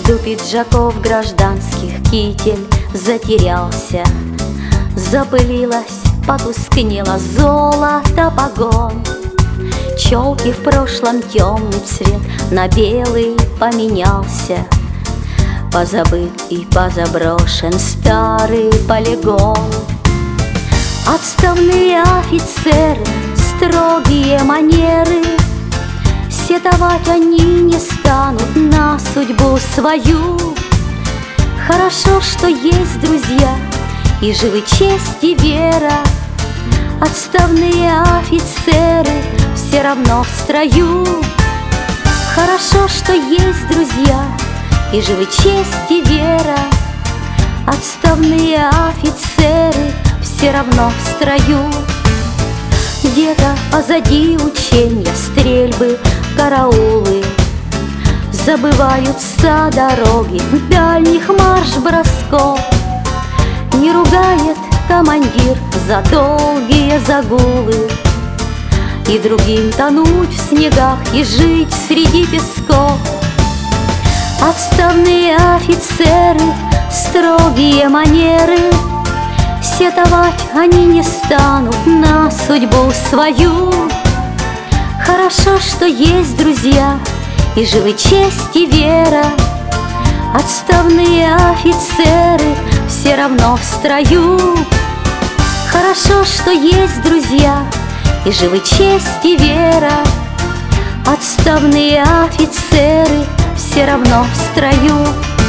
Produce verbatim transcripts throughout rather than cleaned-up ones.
Между пиджаков гражданских китель затерялся, запылилась, потускнело золото погон. Челки в прошлом темный цвет на белый поменялся, позабыт и позаброшен старый полигон. Отставные офицеры, строгие манеры, сетовать они не станут на судьбу свою. Хорошо, что есть друзья и живы честь и вера. Отставные офицеры все равно в строю. Хорошо, что есть друзья и живы честь и вера. Отставные офицеры все равно в строю. Где-то позади учения, стрельбы, караулы, забываются дороги дальних марш-бросков. Не ругает командир за долгие загулы, и другим тонуть в снегах и жить среди песков. Отставные офицеры, строгие манеры, сетовать они не станут на судьбу свою. Хорошо, что есть друзья и живы честь и вера. Отставные офицеры все равно в строю. Хорошо, что есть друзья и живы честь и вера. Отставные офицеры все равно в строю.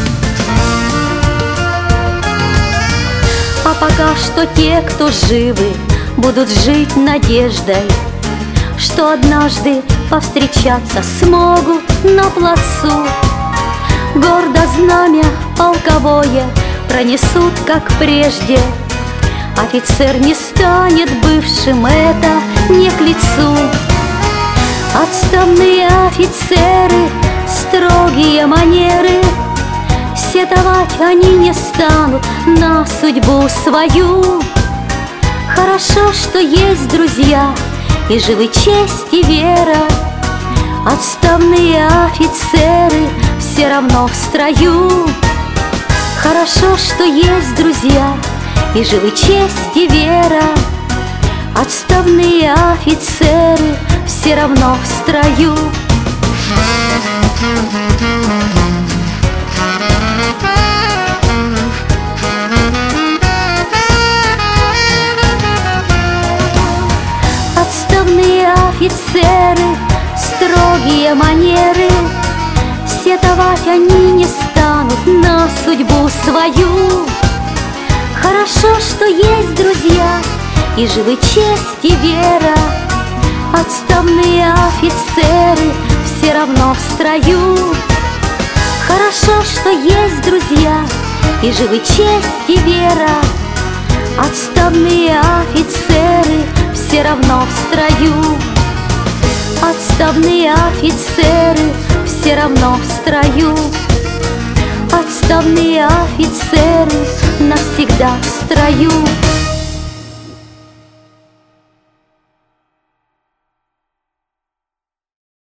А пока что те, кто живы, будут жить надеждой, что однажды повстречаться смогут на плацу. Гордо знамя полковое пронесут, как прежде. Офицер не станет бывшим, это не к лицу. Отставные офицеры, строгие манеры, сетовать они не станут на судьбу свою. Хорошо, что есть друзья и живы честь и вера. Отставные офицеры все равно в строю. Хорошо, что есть друзья и живы честь и вера. Отставные офицеры все равно в строю. Отставные офицеры, строгие манеры, сетовать они не станут на судьбу свою. Хорошо, что есть друзья и живы честь и вера. Отставные офицеры все равно в строю. Хорошо, что есть друзья и живы честь и вера. Отставные офицеры все равно в строю. Отставные офицеры все равно в строю. Отставные офицеры навсегда в строю.